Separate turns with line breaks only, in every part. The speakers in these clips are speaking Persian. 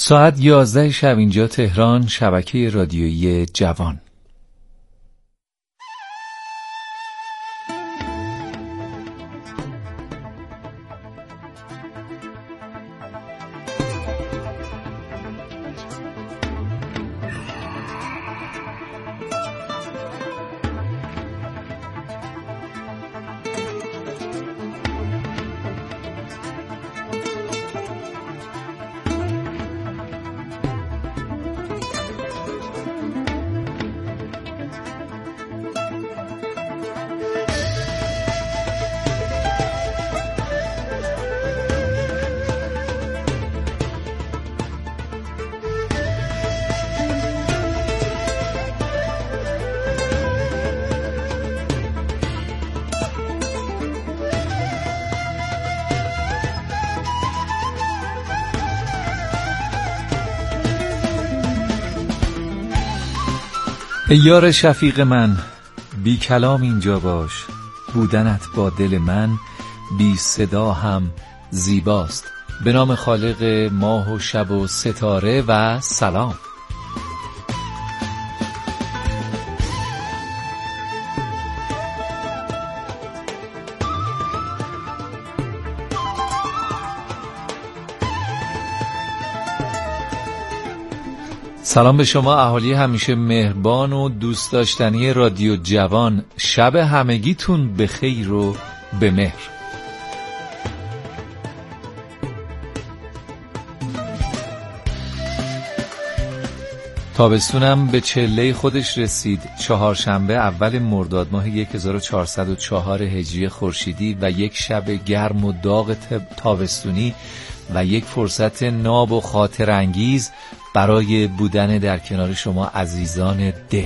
ساعت 11 شب اینجا تهران، شبکه رادیویی جوان. ای یار شفیق من، بی کلام اینجا باش. بودنت با دل من بی صدا هم زیباست. به نام خالق ماه و شب و ستاره و سلام. سلام به شما اهالی همیشه مهربان و دوست داشتنی رادیو جوان. شب همگیتون به خیر و به مهر. تابستونم به چله خودش رسید. چهارشنبه اول مرداد ماه 1404 هجری خورشیدی و یک شب گرم و داغ تابستونی و یک فرصت ناب و خاطر انگیز برای بودن در کنار شما عزیزان دل.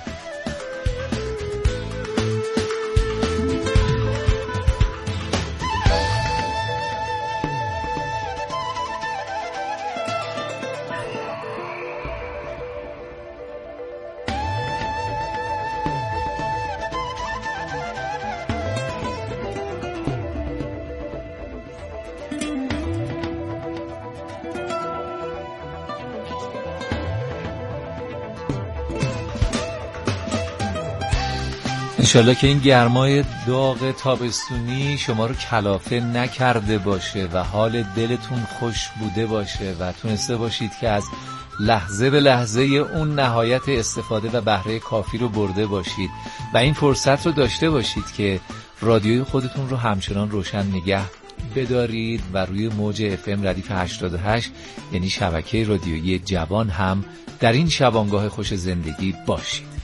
انشالله که این گرمای داغ تابستونی شما رو کلافه نکرده باشه و حال دلتون خوش بوده باشه و تونسته باشید که از لحظه به لحظه اون نهایت استفاده و بهره کافی رو برده باشید و این فرصت رو داشته باشید که رادیوی خودتون رو همچنان روشن نگه بدارید و روی موج FM ردیف 88 یعنی شبکه رادیویی جوان هم در این شبانگاه خوش زندگی باشید.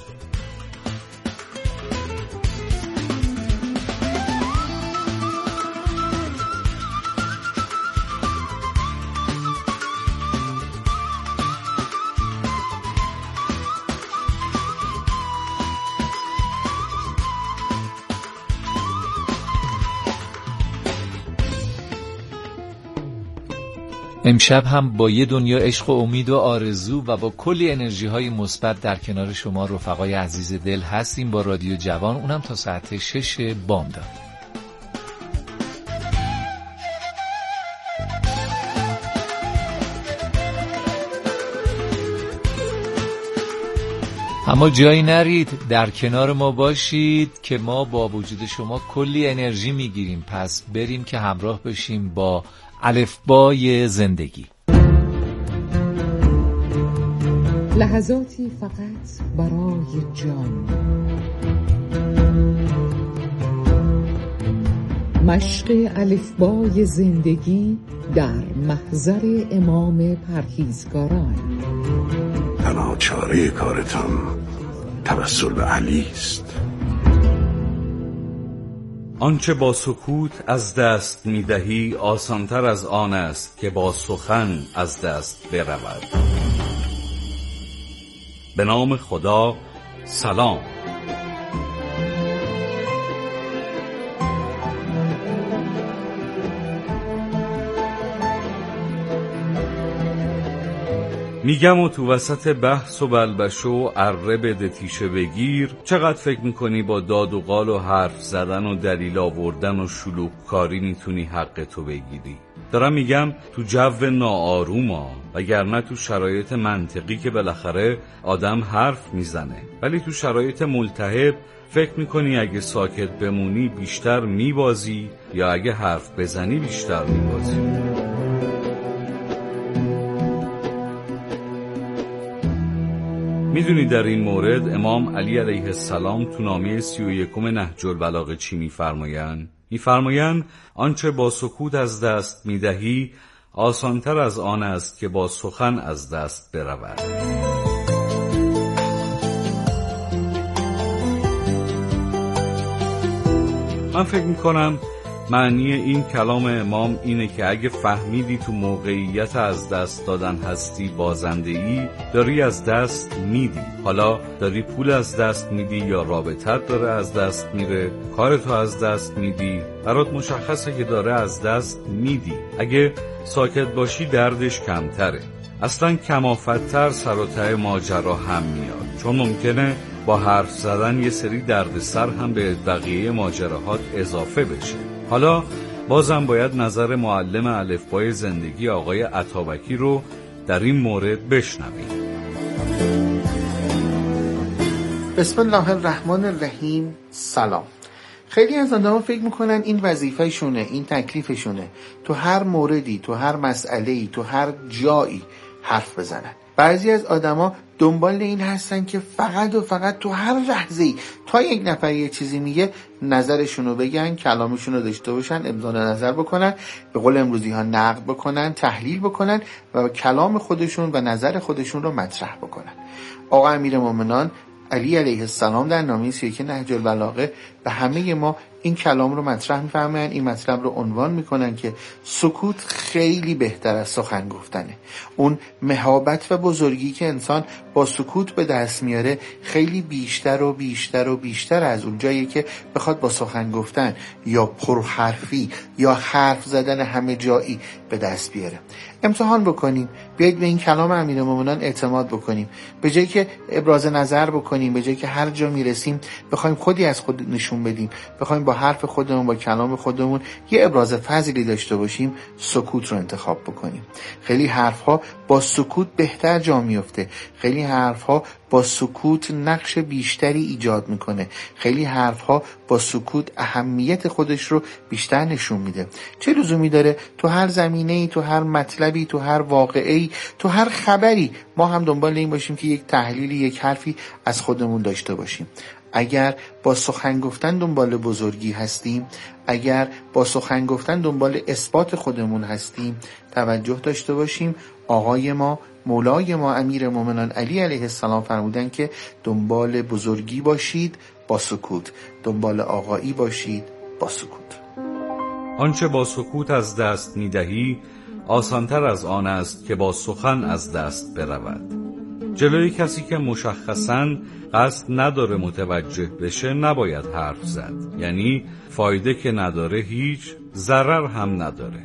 امشب هم با یه دنیا عشق و امید و آرزو و با کلی انرژی های مثبت در کنار شما رفقای عزیز دل هستیم با رادیو جوان، اونم تا ساعت 6 بامداد. اما جایی نرید، در کنار ما باشید که ما با وجود شما کلی انرژی میگیریم. پس بریم که همراه بشیم با الفبای زندگی.
لحظاتی فقط برای جان، مشق الفبای زندگی در محضر امام پرهیزگاران.
تنها چاره کارتان توسل به علی است.
آنچه با سکوت از دست می‌دهی آسان‌تر از آن است که با سخن از دست برود. به نام خدا، سلام. میگم و تو وسط بحث و بلبش و اره بده تیشه بگیر، چقدر فکر میکنی با داد و قال و حرف زدن و دلیل آوردن و شلوغ کاری میتونی حق تو بگیری؟ دارم میگم تو جو ناآروما، وگرنه تو شرایط منطقی که بالاخره آدم حرف میزنه. ولی تو شرایط ملتهب فکر میکنی اگه ساکت بمونی بیشتر میبازی یا اگه حرف بزنی بیشتر میبازی. میدونی در این مورد امام علی علیه السلام تو نامه 31 نهج البلاغه چی میفرمایند؟ میفرمایند آنچه با سکوت از دست میدهی آسانتر از آن است که با سخن از دست برود. من فکر میکنم معنی این کلام امام اینه که اگه فهمیدی تو موقعیت از دست دادن هستی بازنده‌ای، داری از دست میدی. حالا داری پول از دست میدی یا رابطت داره از دست میره، کارتو از دست میدی، برات مشخصه که داره از دست میدی. اگه ساکت باشی دردش کمتره. اصلا کمافت‌تر سر و ته ماجرا هم میاد، چون ممکنه با حرف زدن یه سری دردسر هم به بقیه ماجراهات اضافه بشه. حالا بازم باید نظر معلم الفبای زندگی آقای عطابکی رو در این مورد بشنویم.
بسم الله الرحمن الرحیم. سلام. خیلی از آدم‌ها فکر میکنن این وظیفه‌شونه، این تکلیفشونه، تو هر موردی، تو هر مسئله‌ای، تو هر جایی حرف بزنن. بعضی از آدما دنبال این هستن که فقط و فقط تو هر لحظه‌ای تا یک نفر یه چیزی میگه نظرشونو بگن، کلامشونو داشته باشن، ابداع نظر بکنن، به قول امروزی ها نقد بکنن، تحلیل بکنن و کلام خودشون و نظر خودشون رو مطرح بکنن. آقا امیرالمومنین علی علیه السلام در نامه 31 نهج البلاغه به همه ما این کلام رو مطرح می‌فرمایند، این مطلب رو عنوان میکنن که سکوت خیلی بهتر از سخن گفتنه. اون مهابت و بزرگی که انسان با سکوت به دست میاره خیلی بیشتر و بیشتر و بیشتر از اون جایی که بخواد با سخن گفتن یا پرحرفی یا حرف زدن همه جایی به دست بیاره. امتحان بکنیم، بیایید به این کلام امیرالمومنین اعتماد بکنیم. به جایی که ابراز نظر بکنیم، به جایی که هر جا میرسیم بخوایم خودی از خود نشون بدیم، بخوایم با حرف خودمون، با کلام خودمون یه ابراز فضلی داشته باشیم، سکوت رو انتخاب بکنیم. خیلی حرفها با سکوت بهتر جا میفته. خیلی حرفها با سکوت نقش بیشتری ایجاد میکنه. خیلی حرفها با سکوت اهمیت خودش رو بیشتر نشون میده. چه لزومی داره تو هر زمینه‌ای، تو هر مطلبی، تو هر واقعه‌ای، تو هر خبری ما هم دنبال این باشیم که یک تحلیلی، یک حرفی از خودمون داشته باشیم؟ اگر با سخن گفتن دنبال بزرگی هستیم، اگر با سخن گفتن دنبال اثبات خودمون هستیم، توجه داشته باشیم آقای ما، مولای ما امیرالمومنین علی علیه السلام فرمودن که دنبال بزرگی باشید با سکوت، دنبال آقایی باشید با سکوت.
آنچه با سکوت از دست میدهی آسانتر از آن است که با سخن از دست برود. جلوی کسی که مشخصاً قصد نداره متوجه بشه نباید حرف زد. یعنی فایده که نداره هیچ، ضرر هم نداره.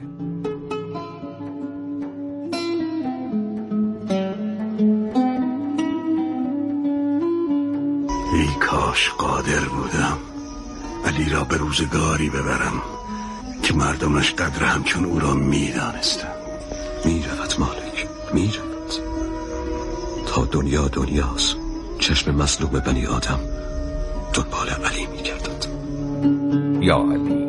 ای کاش قادر بودم علی را به روزگاری ببرم که مردمش قدر همچون او را میدانستند.
میرود مالک، میرود. تا دنیا دنیاست، چشم مظلوم بنی آدم دنبال علی میگردد.
یا علی.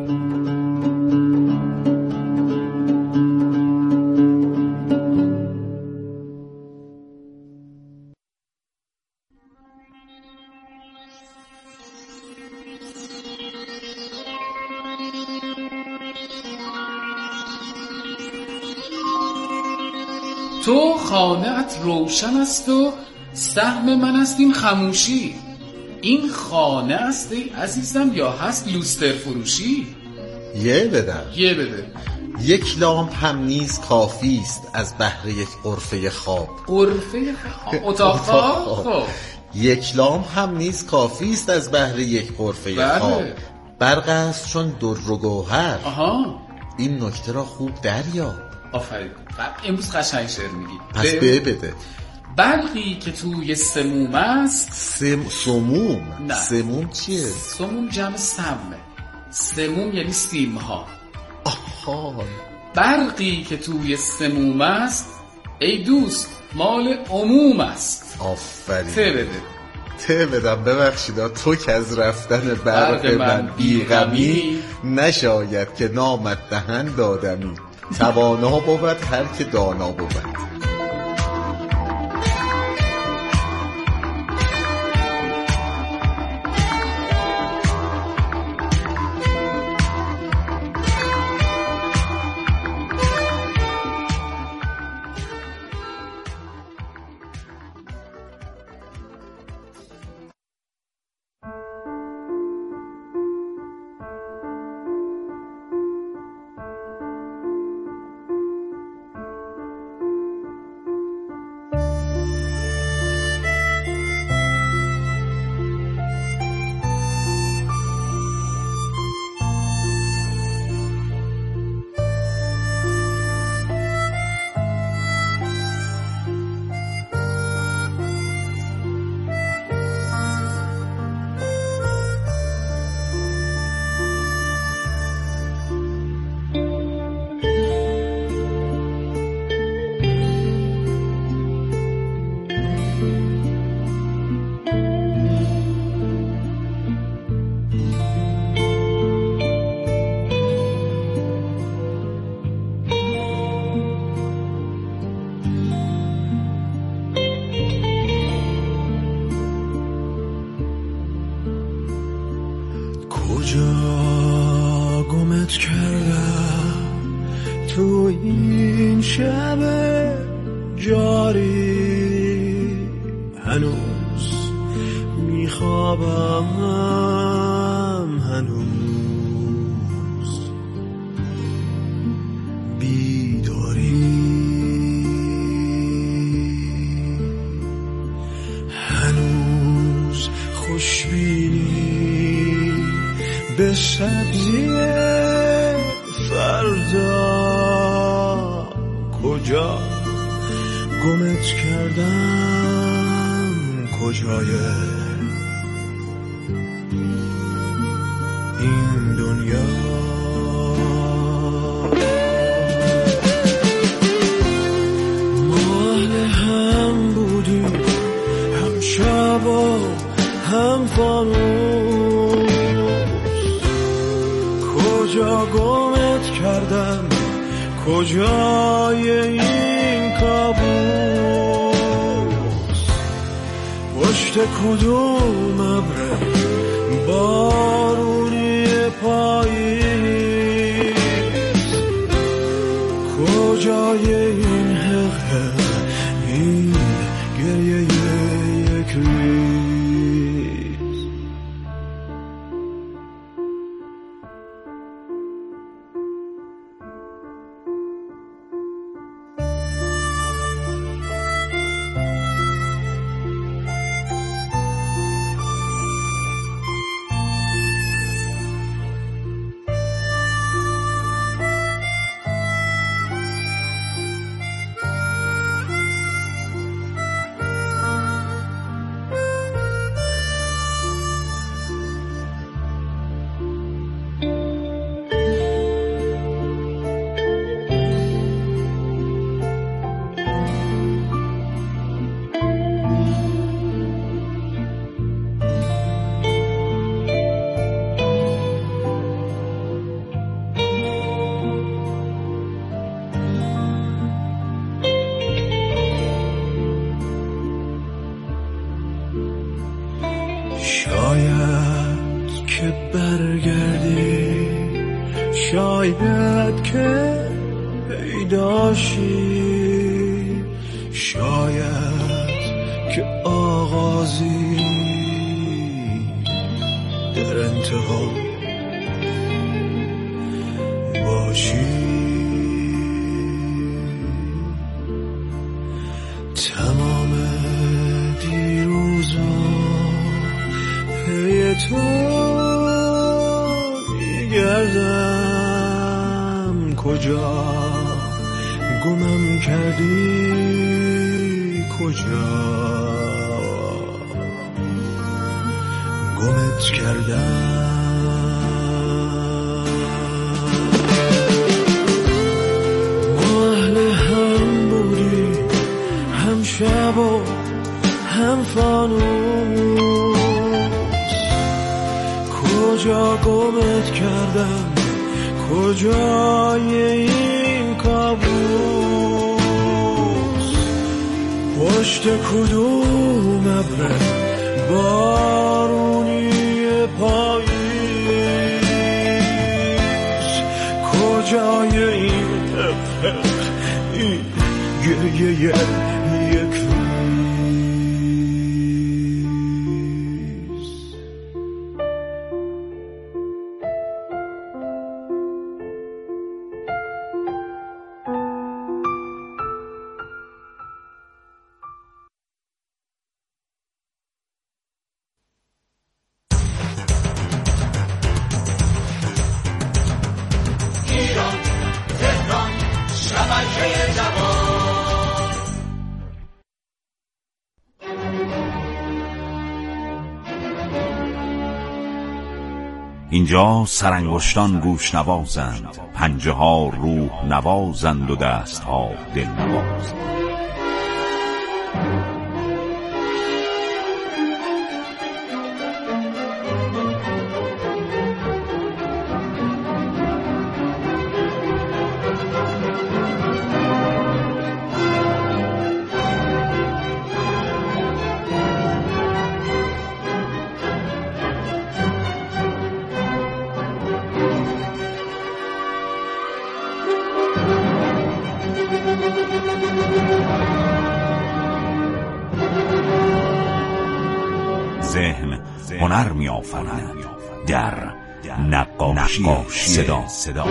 تو خانه‌ات روشن است و سهم من است این خموشی. این خانه است ای عزیزم یا هست لوستر فروشی؟
یه بدم.
یه بده.
یک لامپ هم نیز کافی است از بهر یک غرفه خواب.
غرفه خواب؟ اتاق خواب؟
یک لامپ هم نیز کافی است از بهر یک غرفه خواب. برق است چون در و گوهر.
آها.
این نکته را خوب دریاب.
آفرین. امروز قشنگ شعر میگی.
پس بده.
برقی که توی سموم است.
سموم؟
نه.
سموم چیه؟
سموم جمع سمه. سموم یعنی سیم ها.
آها.
برقی که توی سموم است ای دوست مال عموم است.
آفرین. ته بدم ببخشید تو که از رفتن برق من بیغمی، نشاید که نامت دهن دادمی، توانا بود هر که دانا بود.
کجا گمت کردم تو این شب جاری، هنوز میخوابم، هنوز بیداری، هنوز خوشبینی به سبزی فردا. کجا گمت کردم، کجای این دنیا؟ مال هم بودیم، هم شب و هم فانوس. کجا گمت کردم، کجای این کابوس؟ پشت کدوم ابر بارونی پاییز؟ کجای این حقه، این گریه یک ریز؟ شاید که برگردی، شاید که پیداشی، شاید که آغازی در انتها باشی. تمام دیروزا پی تو میگردم، کجا گمم کردی، کجا گمت کردم. کجا گمت کردم، کجای این کابوس، پشت کدوم ابر بارونی پاییز، کجای این گریه یک روز.
اینجا سرانگشتان گوش نوازند، پنجه ها روح نوازند و دست ها دل نوازند. ذهن هنر می آفریند در نقاشی صدا.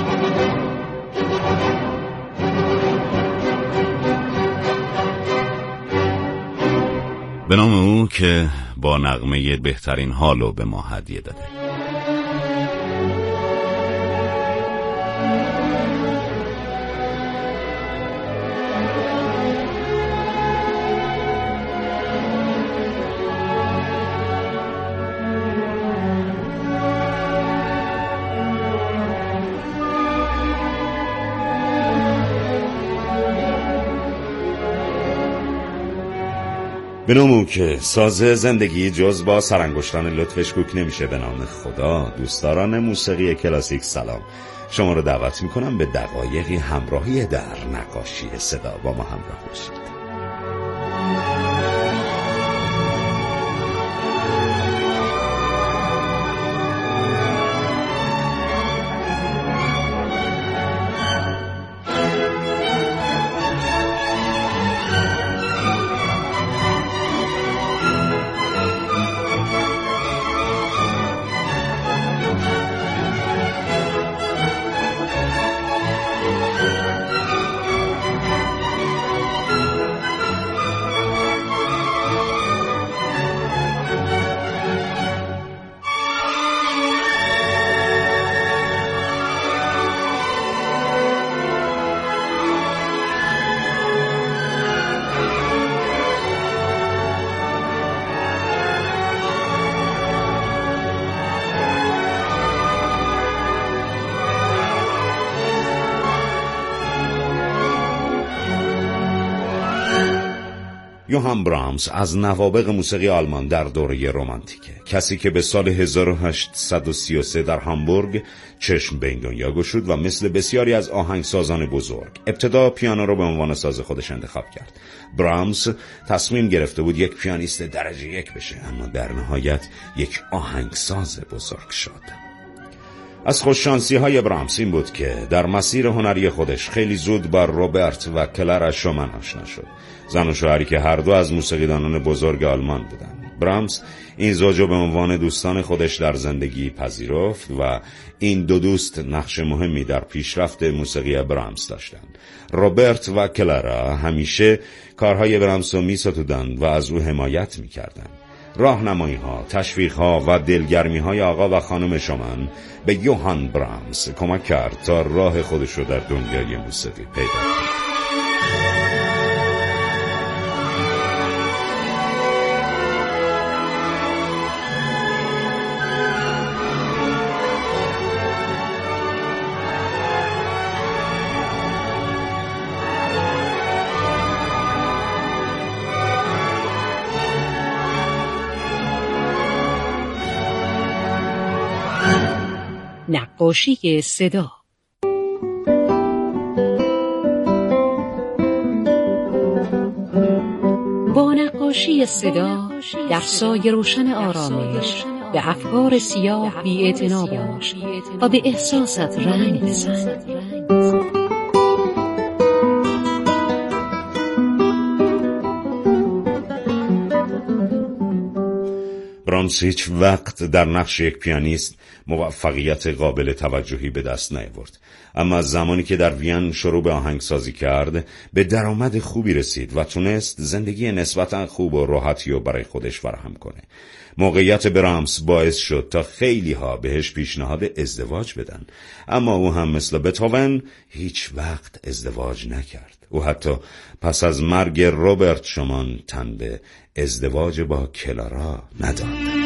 به نام او که با نغمه بهترین حالو به ما هدیه داده. به نام او که ساز زندگی جز با سرانگشتان لطفش کوک نمیشه. به نام خدا. دوستداران موسیقی کلاسیک سلام، شما رو دعوت میکنم به دقایقی همراهی در نقاشی صدا. با ما همراه باشید. یوهان برامس از نوابغ موسیقی آلمان در دوره رمانتیکه، کسی که به سال 1833 در هامبورگ چشم به این دنیا گشود و مثل بسیاری از آهنگسازان بزرگ ابتدا پیانو رو به عنوان ساز خودش انتخاب کرد. برامس تصمیم گرفته بود یک پیانیست درجه یک بشه، اما در نهایت یک آهنگساز بزرگ شد. از خوششانسی‌های برامس این بود که در مسیر هنری خودش خیلی زود با روبرت و کلارا شومن آشنا شد، زن و شوهری که هر دو از موسیقیدانان بزرگ آلمان بودند. برامس این زوج رو به عنوان دوستان خودش در زندگی پذیرفت و این دو دوست نقش مهمی در پیشرفت موسیقی برامس داشتند. روبرت و کلارا همیشه کارهای برامس رو می‌ستودند و از او حمایت می‌کردند. راهنمایی‌ها، تشویق‌ها و دلگرمی‌های آقا و خانم شومن به یوهان برامس کمک کرد تا راه خودش رو در دنیای موسیقی پیدا کند.
نقاشی صدا. با نقاشی صدا در سایه روشن آرامش به افکار سیاه بی‌اعتنا باش و به احساست رنگ بزن.
برامس هیچ وقت در نقش یک پیانیست موفقیت قابل توجهی به دست نیاورد، اما زمانی که در وین شروع به آهنگسازی کرد به درآمد خوبی رسید و تونست زندگی نسبتاً خوب و راحتی رو برای خودش فراهم کنه. موقعیت برامس باعث شد تا خیلی ها بهش پیشنهاد ازدواج بدن، اما او هم مثل بتهوون هیچ وقت ازدواج نکرد. او حتی پس از مرگ روبرت شومان تن به ازدواج با کلارا نداد.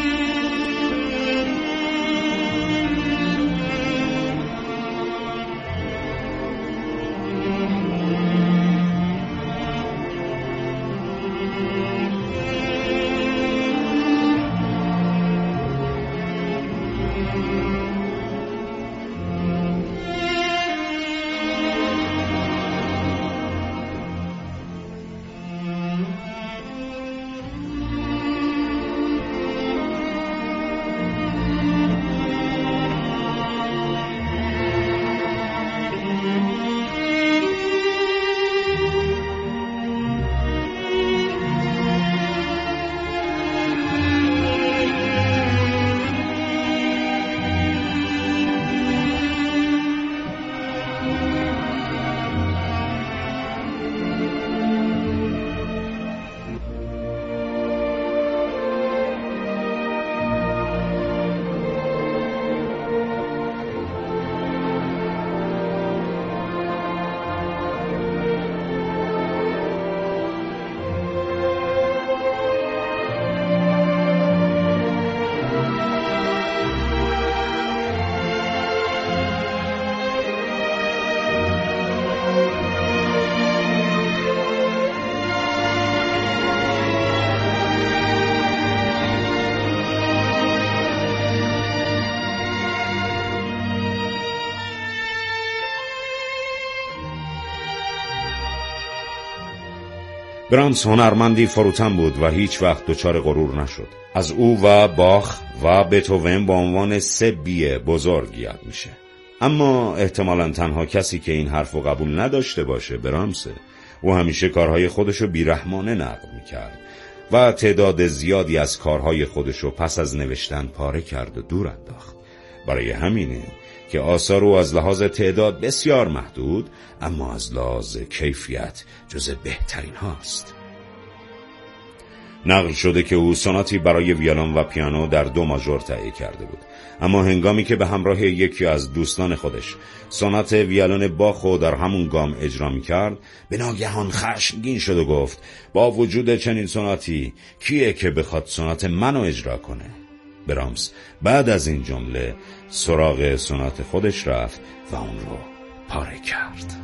برامس هنرمندی فروتن بود و هیچ وقت دچار غرور نشد. از او و باخ و بتهوون با عنوان سه بی بزرگ یاد میشه. اما احتمالاً تنها کسی که این حرفو قبول نداشته باشه برامسه. او همیشه کارهای خودشو بیرحمانه نقد میکرد و تعداد زیادی از کارهای خودشو پس از نوشتن پاره کرد و دور انداخت. برای همینه که آثار او از لحاظ تعداد بسیار محدود، اما از لحاظ کیفیت جز بهترین هاست. نقل شده که او سوناتی برای ویولن و پیانو در دو ماژور تهیه کرده بود، اما هنگامی که به همراه یکی از دوستان خودش سونات ویولن باخو در همون گام اجرا می‌کرد، به ناگهان خشمگین شد و گفت با وجود چنین سوناتی کیه که بخواد سونات منو اجرا کنه؟ برامس بعد از این جمله سراغ سونات خودش رفت و اون رو پاره کرد.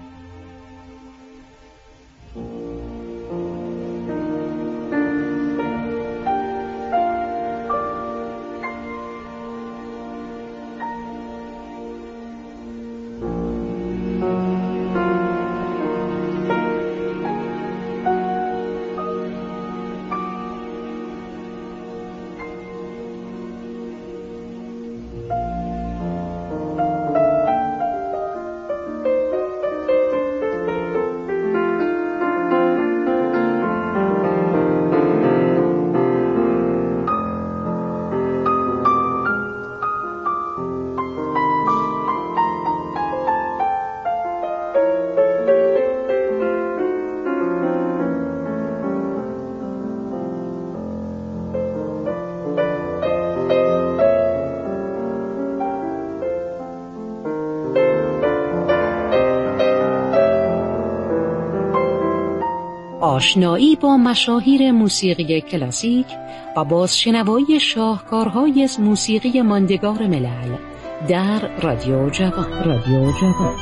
آشنایی با مشاهیر موسیقی کلاسیک و بازشنوایی شاهکارهای موسیقی ماندگار ملل در رادیو جوان.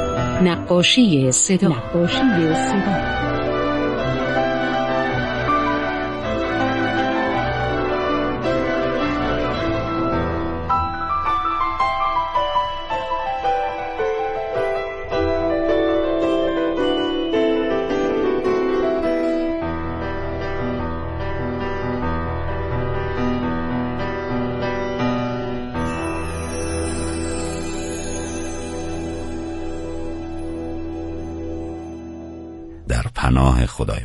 نقاشی صدا.
در پناه خدای.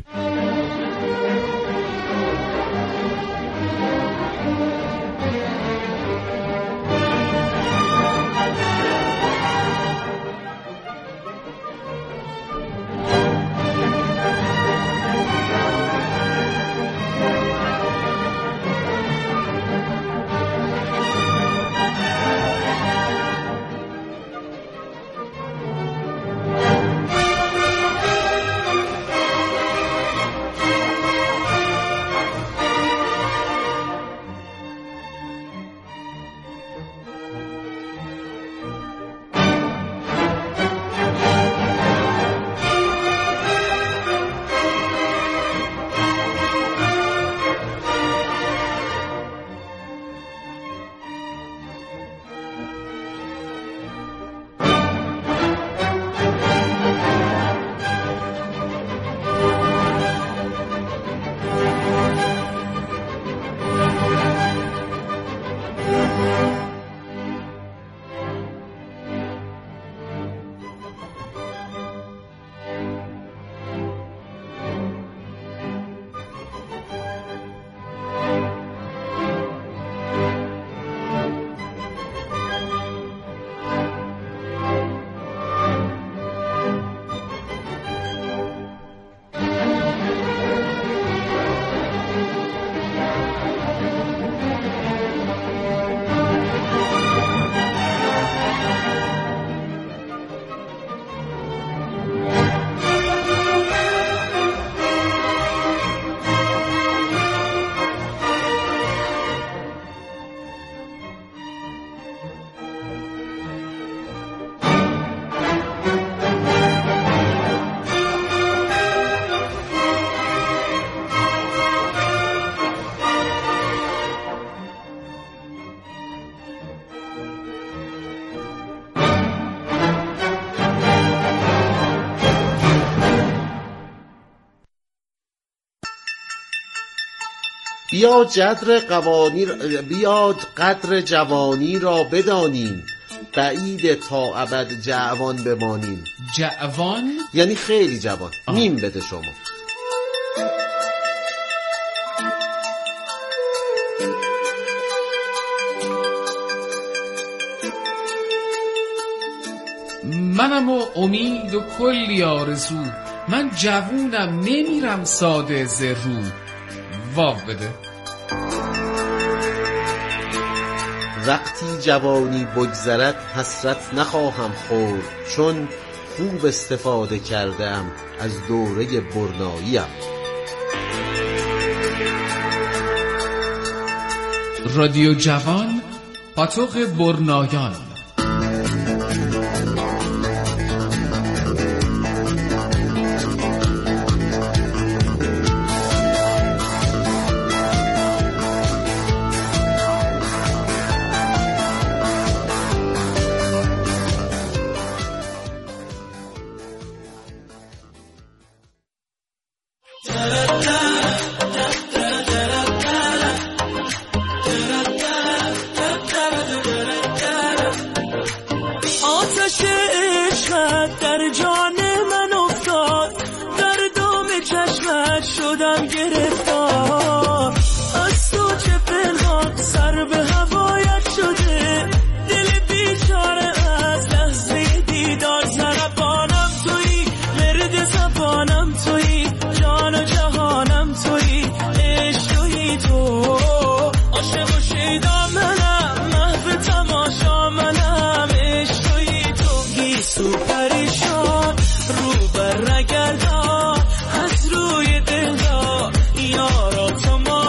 بیاد قدر جوانی را بدانیم، بعید تا ابد جوان بمانیم.
جوان؟
یعنی خیلی جوان. نیم بده شما.
منم و امید و کلی آرزو، من جوونم نمیرم ساده زرو. واو بده.
وقتی جوانی بگذرد حسرت نخواهم خورد، چون خوب استفاده کردم از دوره برناییم.
رادیو جوان، پاتوق برنایان.
شدم گرفتار از تو چه پنهان، سر به هوایت شده دل بیچاره از لحظه دیدار. زربانم تویی، مرد زبانم تویی، جان و جهانم تویی، عشق تویی، تو عاشق و شیدا